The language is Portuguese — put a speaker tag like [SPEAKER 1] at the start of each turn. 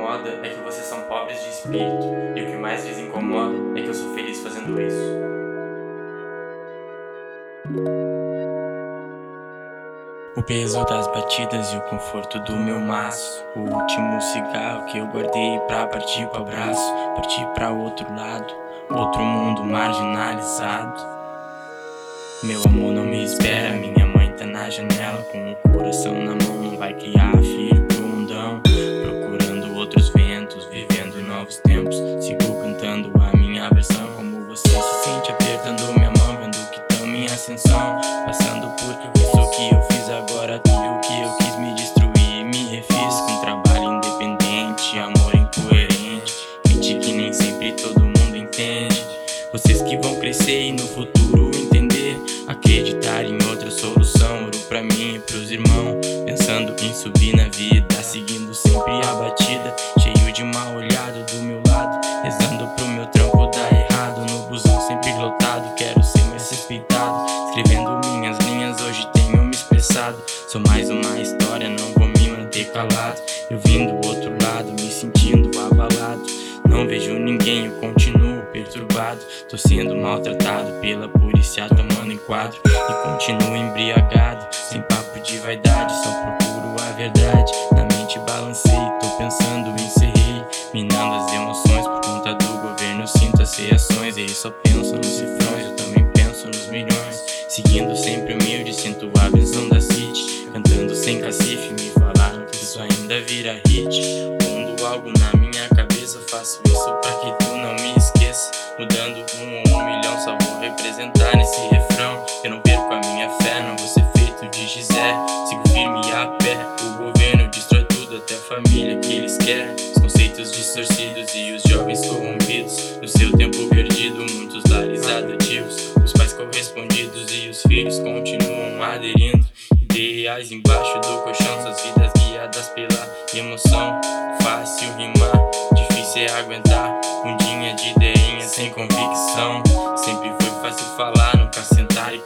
[SPEAKER 1] incomoda é que vocês são pobres de espírito, e o que mais lhes incomoda é que eu sou feliz fazendo isso.
[SPEAKER 2] O peso das batidas e o conforto do meu maço, o último cigarro que eu guardei pra partir pro abraço, partir pra outro lado, outro mundo marginalizado. Meu amor não me espera, minha mãe tá na janela com o coração na mão, não vai criar filho pro mundão, procurando outros ventos, vivendo em novos tempos. Sigo cantando a minha versão, como você se sente apertando minha mão, vendo que tamo em ascensão, passando por isso que eu fiz agora, tudo que eu quis me destruir, me refiz com trabalho independente, amor incoerente, mente que nem sempre todo mundo entende. Vocês que vão crescer e no futuro entender, acreditar em outra solução, ouro pra mim e pros irmãos, pensando em subir na vida, seguindo sempre a batida, cheio de mal olhado do meu lado, rezando pro meu trampo dar errado, no busão sempre lotado, quero ser mais respeitado, escrevendo minhas linhas, hoje tenho me expressado, sou mais uma história, não vou me manter calado, eu vim do outro lado, me sentindo abalado, não vejo ninguém, eu continuo perturbado, tô sendo maltratado pela polícia tomando enquadro, e continuo embriagado, sem papo de vaidade, só procuro a verdade, na mente balancei, tô pensando em ser rei, minando as emoções por conta do governo, sinto as reações, eles só pensam nos cifrões, eu também penso nos milhões, seguindo sempre humilde, sinto a benção da city, cantando sem cacife, me falaram que isso ainda vira hit, pondo algo na minha cabeça, faço isso pra que tu não me esqueça, mudando um milhão, só vou representar nesse refrão, eu não perco a minha fé, não vou ser feito de Gisé, sigo firme a pé, o governo destrói tudo, até a família que eles querem, os conceitos distorcidos e os jovens corrompidos, no seu tempo perdido, muitos lares adotivos, os pais correspondidos e os filhos continuam aderindo, ideais embaixo do colchão, suas vidas guiadas pela emoção, fácil rimar, difícil é aguentar, bundinha de ideinha sem convicção, sempre foi fácil falar, nunca sentar e